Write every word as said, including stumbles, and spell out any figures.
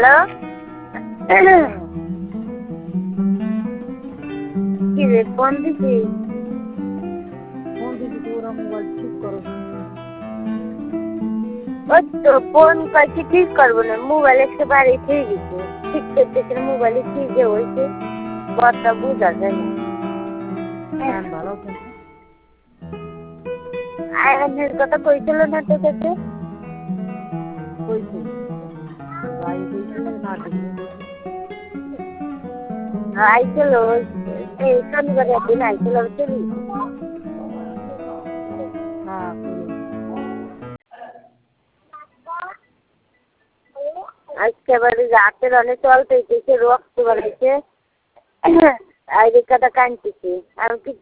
hello কি রে phone দিছি ফোন দিছি তোরা মোবাইল ঠিক করো ওই তো ফোন কয়েছি ঠিক করবো না মোবাইল একেবারে ঠিক গেছে ঠিক করতেছে মোবাইলে কি যে হয়েছে কথা বোঝা যায় না গান ভালো আছে আয়নের কথা কইছিল না তোর কাছে কইছে ভাই কইছে না কইছে আইছিল এই শনিবার একদিন আইছিল চলি হ্যাঁ আজকে বাড়ি রাতের অনেক চলতে রক্ত বাড়াইছে আইডিকাটা কানতেছে আমি কি